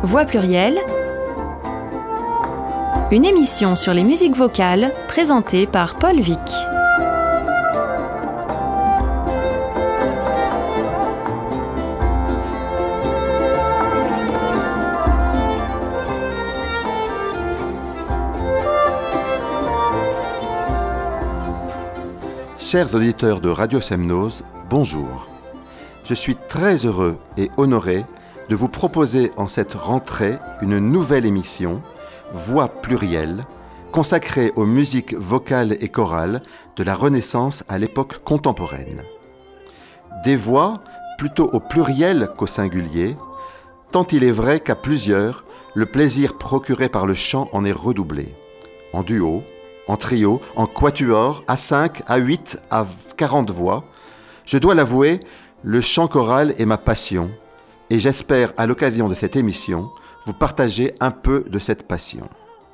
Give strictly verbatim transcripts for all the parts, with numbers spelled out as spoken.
Voix plurielle, une émission sur les musiques vocales présentée par Paul Vic. Chers auditeurs de Radio Semnose, bonjour. Je suis très heureux et honoré de vous proposer en cette rentrée une nouvelle émission, Voix plurielle, consacrée aux musiques vocales et chorales de la Renaissance à l'époque contemporaine. Des voix plutôt au pluriel qu'au singulier, tant il est vrai qu'à plusieurs, le plaisir procuré par le chant en est redoublé. En duo, en trio, en quatuor, à cinq, à huit, à quarante voix. Je dois l'avouer, le chant choral est ma passion et j'espère, à l'occasion de cette émission, vous partager un peu de cette passion.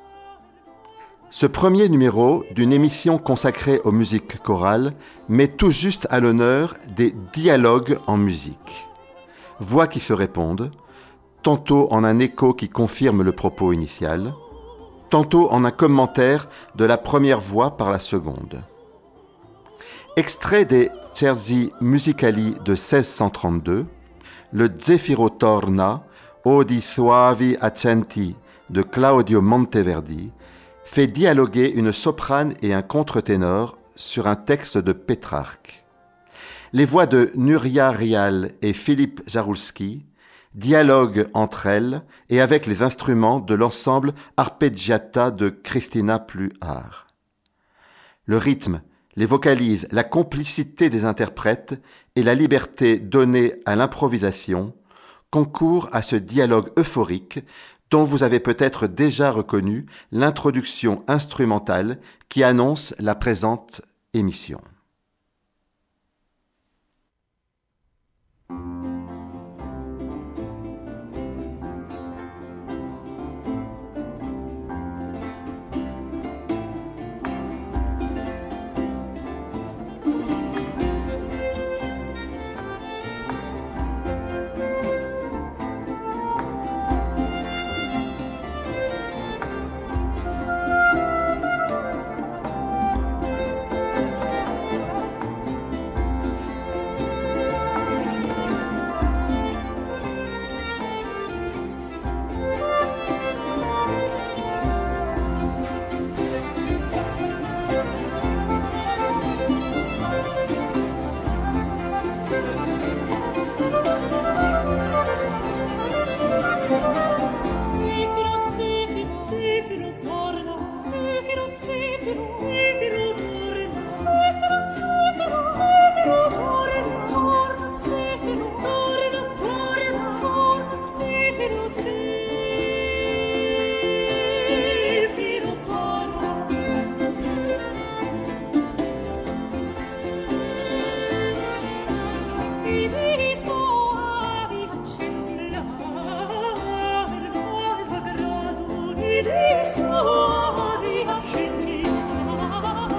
Ce premier numéro d'une émission consacrée aux musiques chorales met tout juste à l'honneur des dialogues en musique. Voix qui se répondent, tantôt en un écho qui confirme le propos initial, tantôt en un commentaire de la première voix par la seconde. Extrait des Scherzi Musicali de seize cent trente-deux, le Zefiro Torna, Odi Soavi Accenti de Claudio Monteverdi, fait dialoguer une soprane et un contre-ténor sur un texte de Pétrarque. Les voix de Nuria Rial et Philippe Jaroulski dialogue entre elles et avec les instruments de l'ensemble Arpeggiata de Christina Pluhar. Le rythme, les vocalises, la complicité des interprètes et la liberté donnée à l'improvisation concourent à ce dialogue euphorique dont vous avez peut-être déjà reconnu l'introduction instrumentale qui annonce la présente émission. Soavi accenti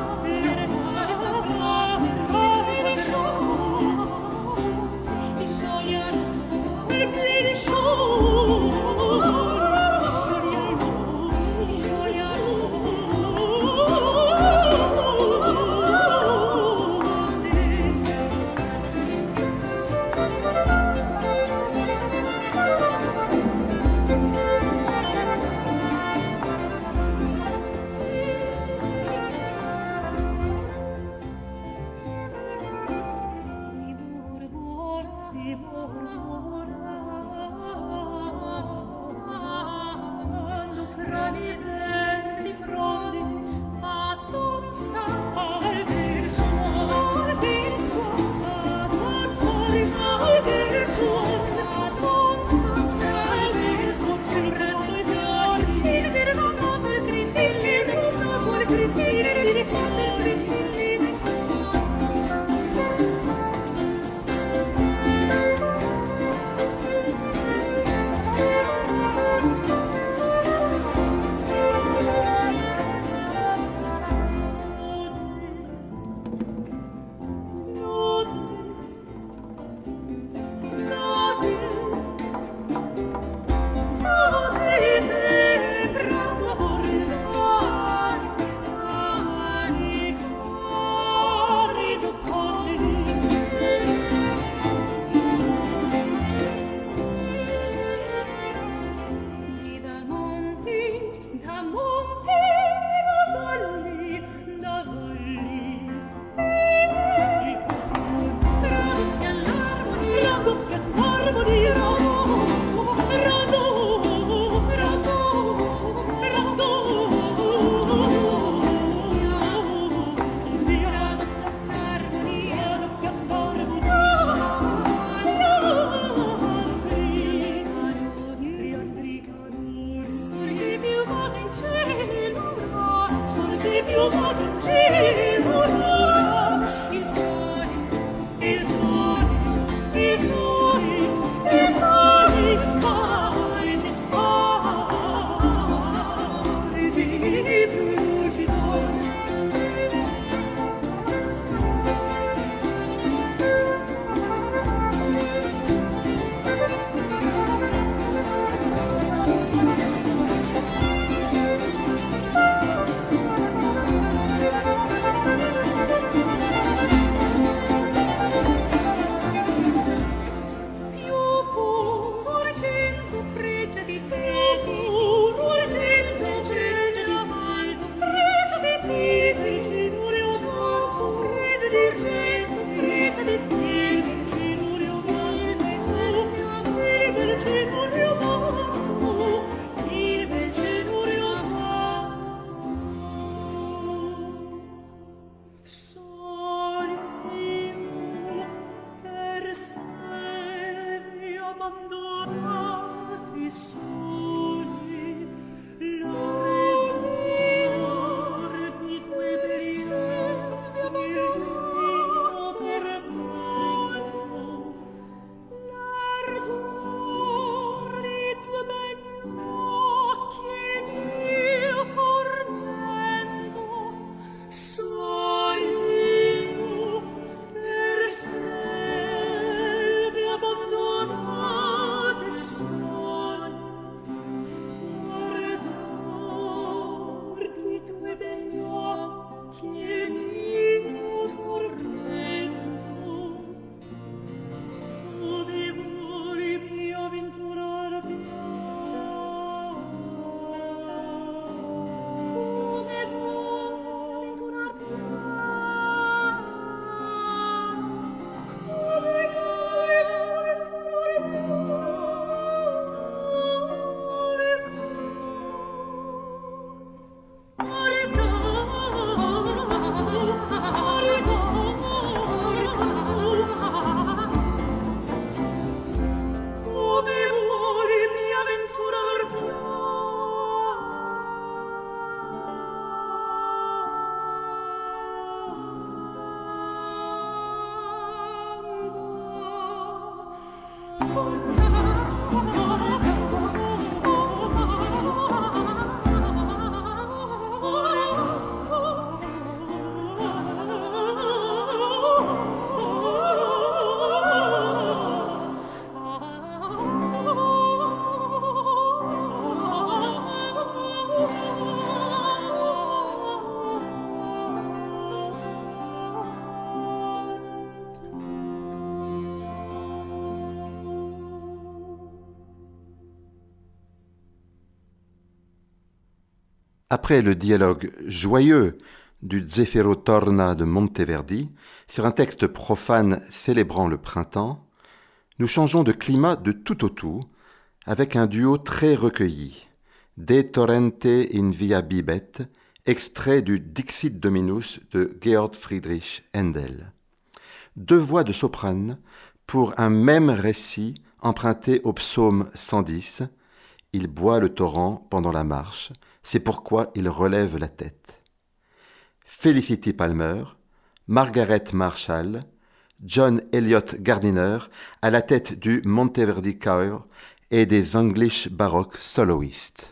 Après le dialogue joyeux du Zeffiro Torna de Monteverdi sur un texte profane célébrant le printemps, nous changeons de climat de tout au tout avec un duo très recueilli, De torrente in via bibet, extrait du Dixit Dominus de Georg Friedrich Händel. Deux voix de soprane pour un même récit emprunté au psaume cent dix. Il boit le torrent pendant la marche, c'est pourquoi il relève la tête. Felicity Palmer, Margaret Marshall, John Elliott Gardiner à la tête du Monteverdi Choir et des English Baroque Soloists.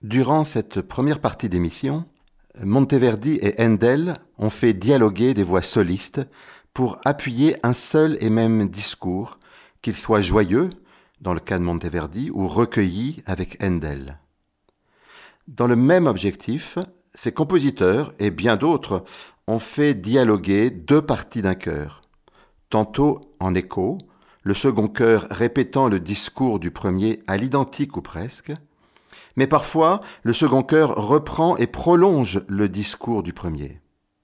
Durant cette première partie d'émission, Monteverdi et Handel ont fait dialoguer des voix solistes pour appuyer un seul et même discours, qu'il soit joyeux, dans le cas de Monteverdi, ou recueilli avec Handel. Dans le même objectif, ces compositeurs et bien d'autres ont fait dialoguer deux parties d'un chœur, tantôt en écho, le second chœur répétant le discours du premier à l'identique ou presque, mais parfois le second chœur reprend et prolonge le discours du premier.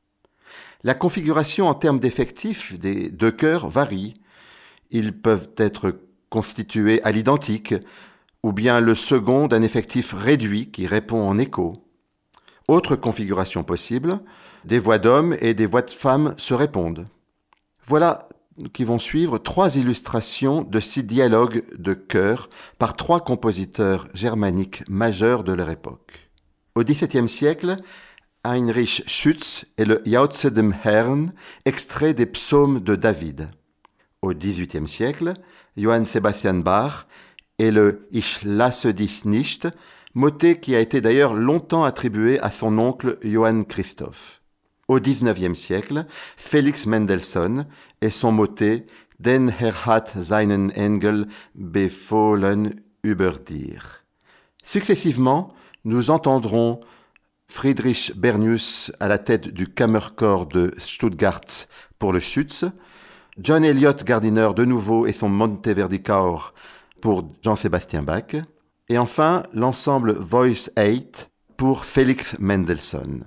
La configuration en termes d'effectifs des deux chœurs varie. Ils peuvent être constitués à l'identique, ou bien le second d'un effectif réduit qui répond en écho. Autre configuration possible, des voix d'hommes et des voix de femmes se répondent. Voilà qui vont suivre trois illustrations de six dialogues de chœur par trois compositeurs germaniques majeurs de leur époque. Au dix-septième siècle, Heinrich Schütz et le Jauchze dem Herrn, extrait des psaumes de David. Au dix-huitième siècle, Johann Sebastian Bach et le Ich lasse dich nicht, motet qui a été d'ailleurs longtemps attribué à son oncle Johann Christoph. Au dix-neuvième siècle, Felix Mendelssohn et son motet Den Herr hat seinen Engel befohlen über dir. Successivement, nous entendrons Friedrich Bernius à la tête du Kammerchor de Stuttgart pour le Schütz, John Eliot Gardiner de nouveau et son Monteverdi Chor pour Jean-Sébastien Bach, et enfin l'ensemble Voice eight pour Felix Mendelssohn.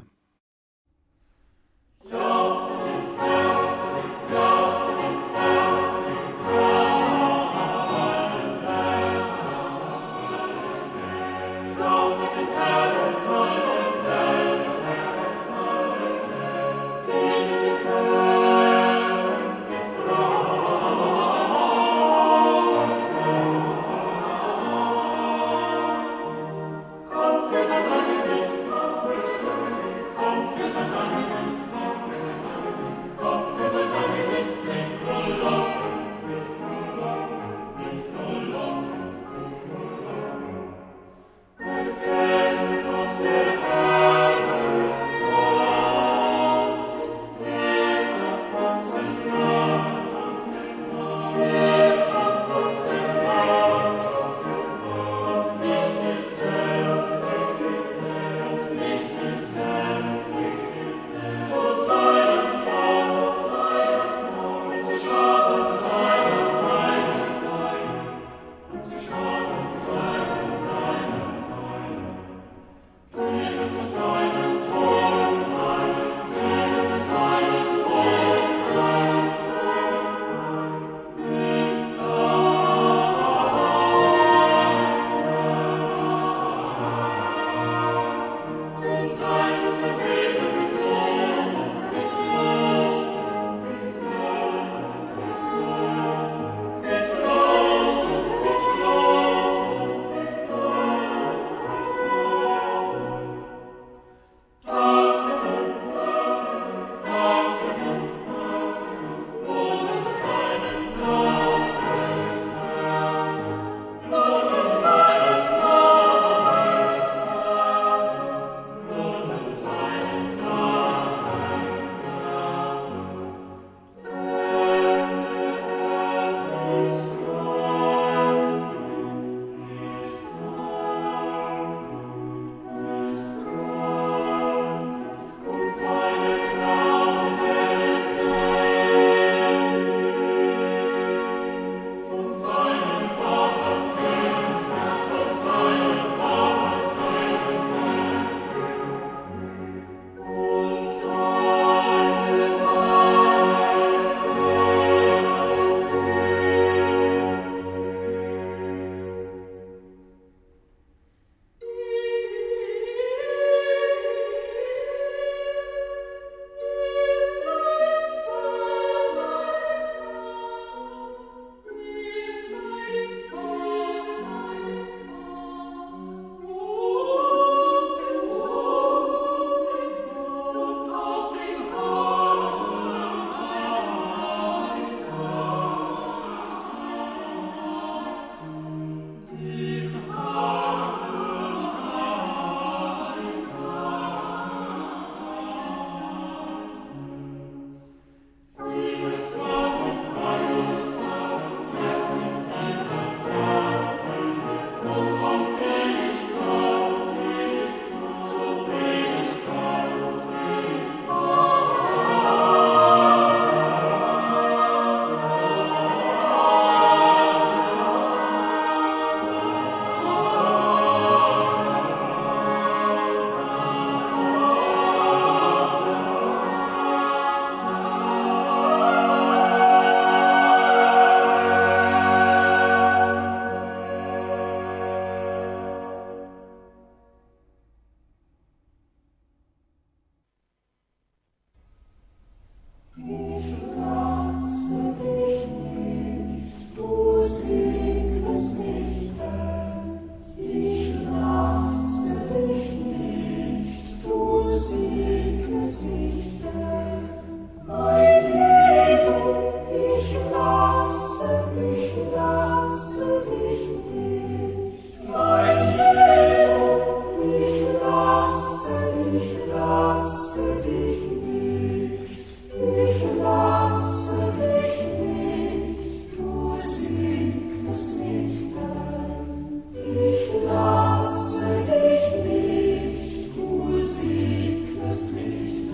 Für sein Angesicht, für sein Angesicht.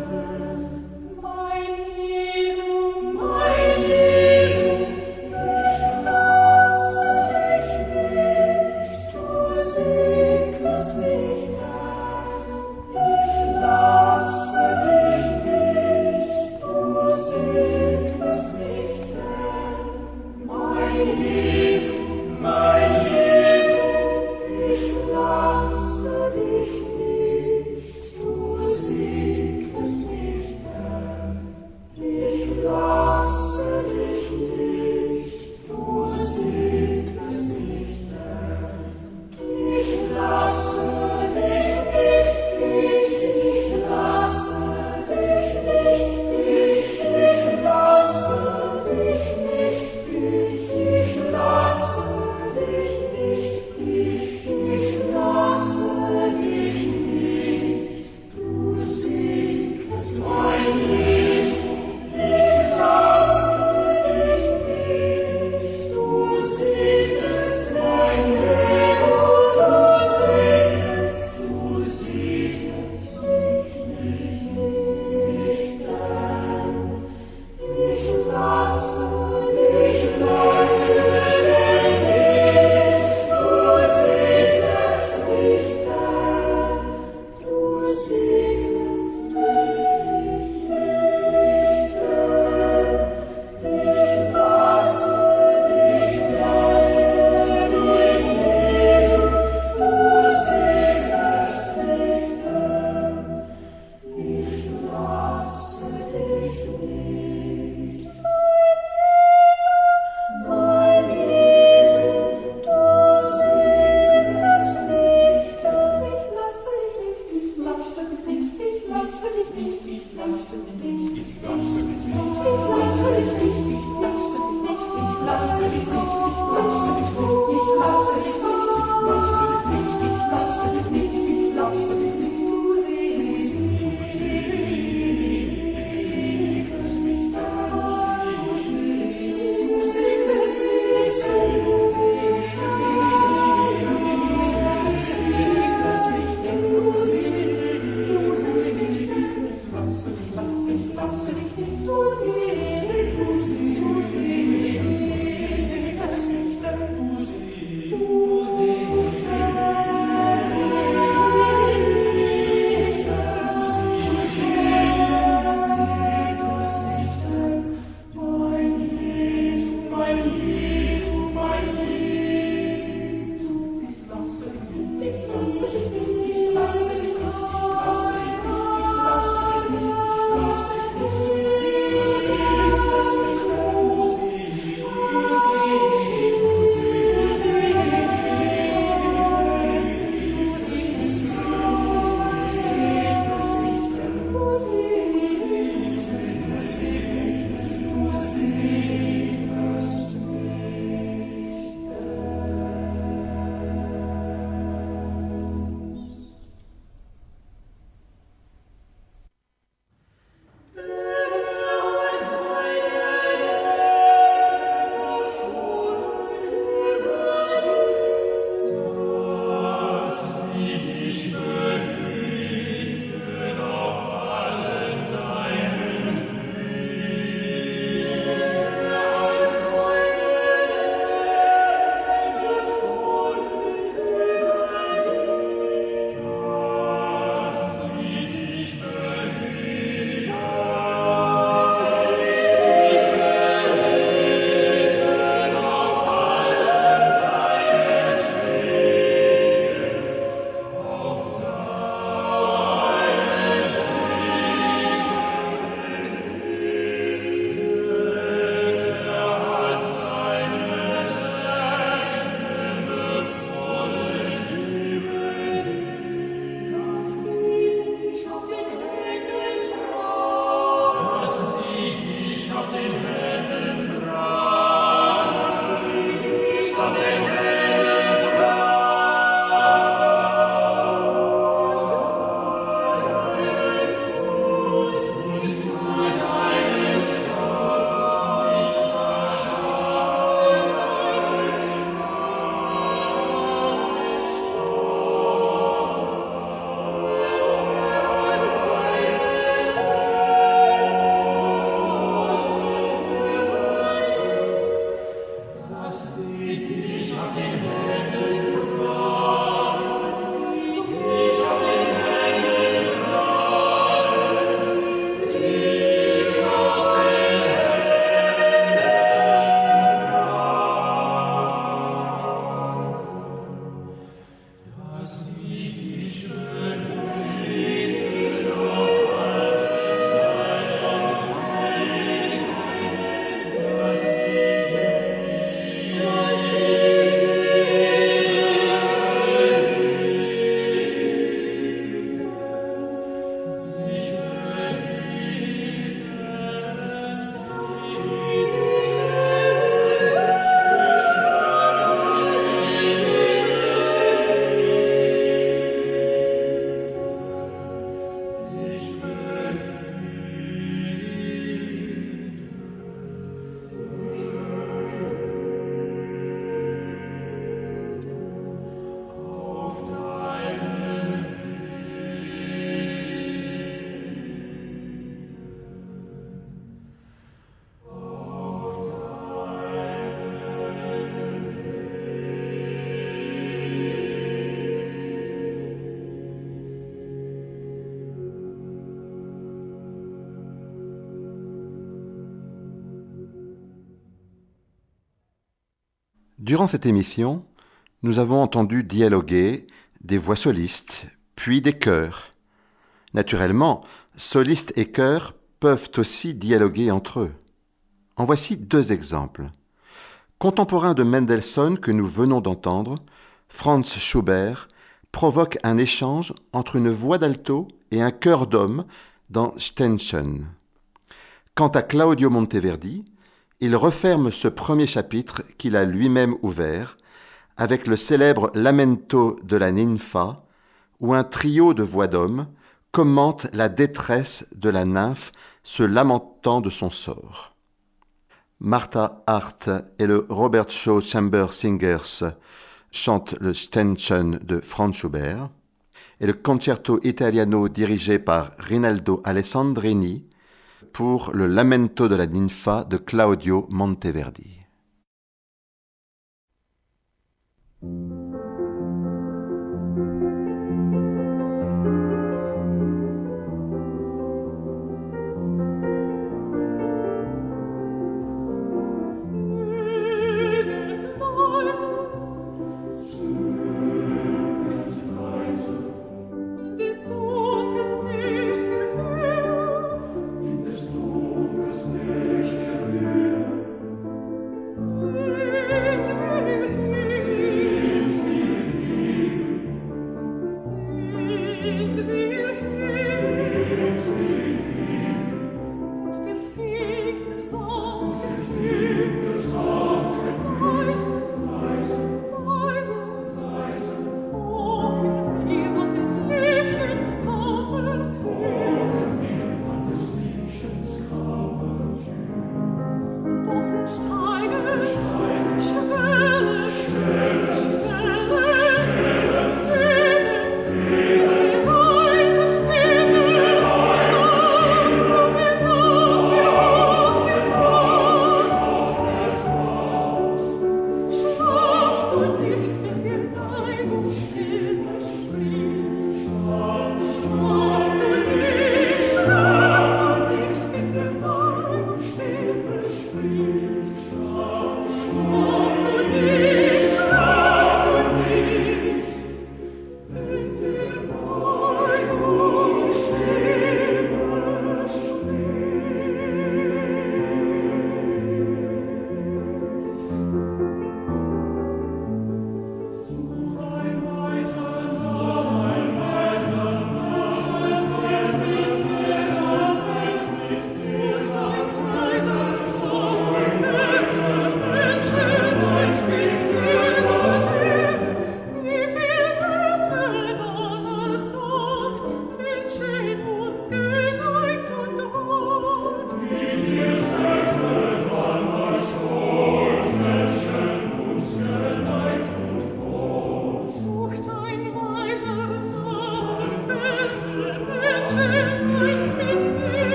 Lasse dich nicht, du Durant cette émission, nous avons entendu dialoguer des voix solistes, puis des chœurs. Naturellement, solistes et chœurs peuvent aussi dialoguer entre eux. En voici deux exemples. Contemporain de Mendelssohn que nous venons d'entendre, Franz Schubert provoque un échange entre une voix d'alto et un chœur d'homme dans Ständchen. Quant à Claudio Monteverdi, il referme ce premier chapitre qu'il a lui-même ouvert avec le célèbre Lamento de la Ninfa, où un trio de voix d'hommes commente la détresse de la nymphe se lamentant de son sort. Martha Hart et le Robert Shaw Chamber Singers chantent le Ständchen de Franz Schubert et le Concerto Italiano dirigé par Rinaldo Alessandrini pour le Lamento de la Ninfa de Claudio Monteverdi.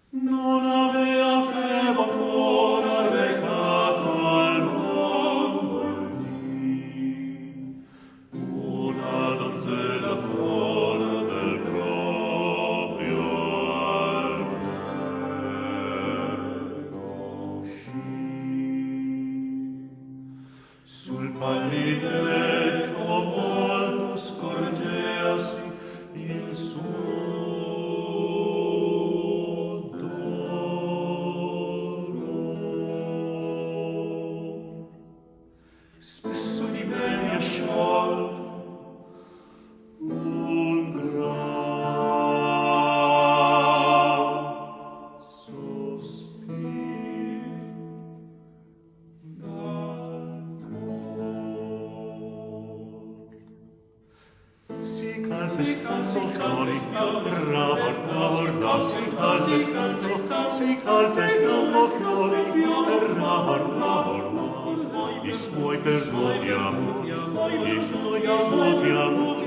non avea febo ancora recato al mondo il dì, una donzella fuori del proprio albergo uscì. Sul pallido volto scorgeasi il suo spesso divenne asciolto un gran sospiro d'amor. Si calpestando fiori, errava guarda, si calpestando, si calpestando fiori, errava guarda. I suoi perduti amori, i suoi perduti amori,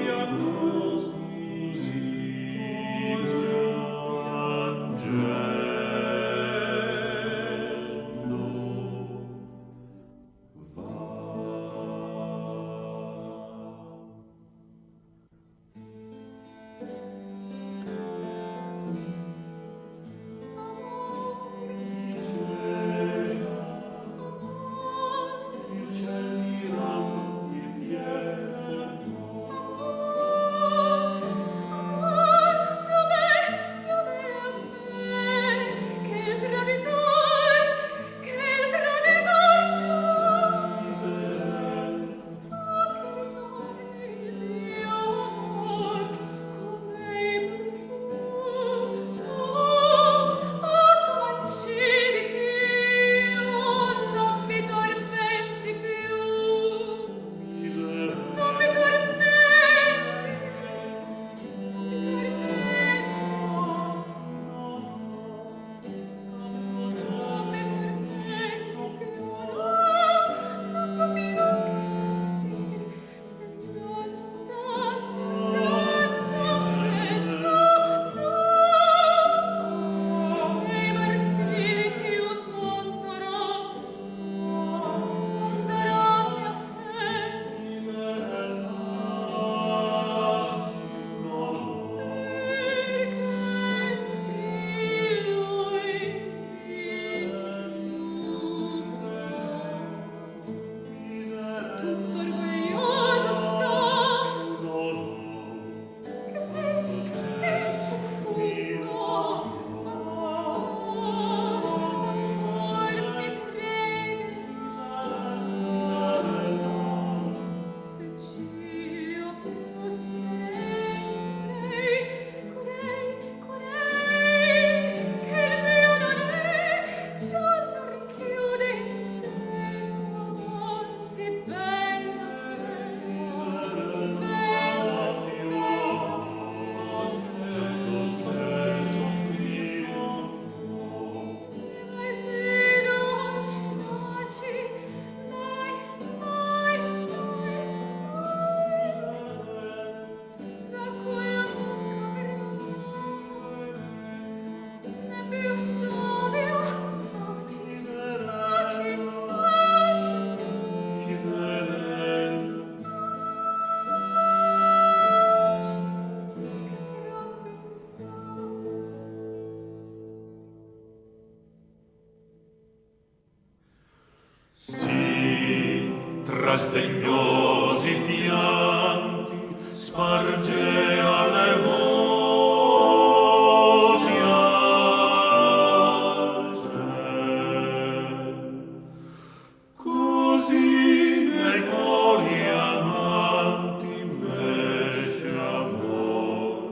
tra sdegnosi pianti spargea le voci alte. Così nei cori amanti invece amor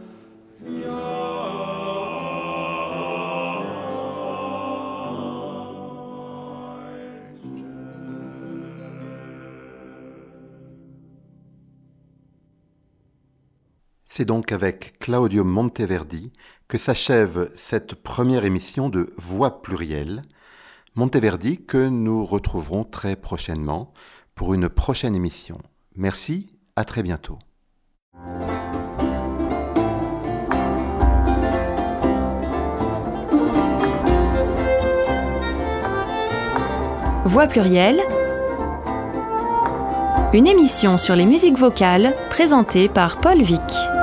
C'est donc avec Claudio Monteverdi que s'achève cette première émission de Voix plurielle. Monteverdi que nous retrouverons très prochainement pour une prochaine émission. Merci, à très bientôt. Voix plurielle, une émission sur les musiques vocales présentée par Paul Vic.